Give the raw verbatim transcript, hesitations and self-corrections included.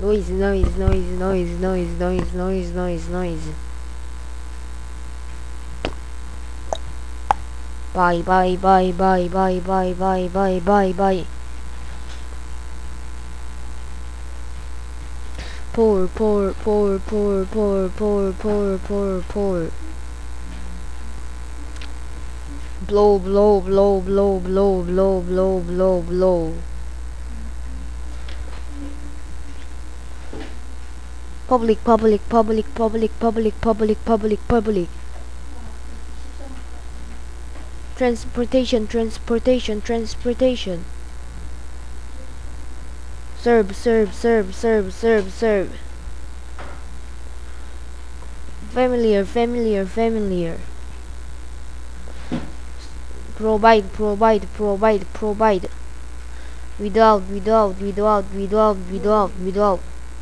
Noise, noise, noise, noise, noise, noise, noise, noise, noise. Bye, bye, bye, bye, bye, bye, bye, bye, bye, bye. Pour, pour, pour, pour, pour, pour, pour, pour, pour. Blow, blow, blow, blow, blow, blow, blow, blow, blow. Public, public, public, public, public, public, public, public. Transportation, transportation, transportation. Serve, serve, serve, serve, serve, serve. Familiar, familiar, familiar. Provide, provide, provide, provide. Without, without, without, without, without, without.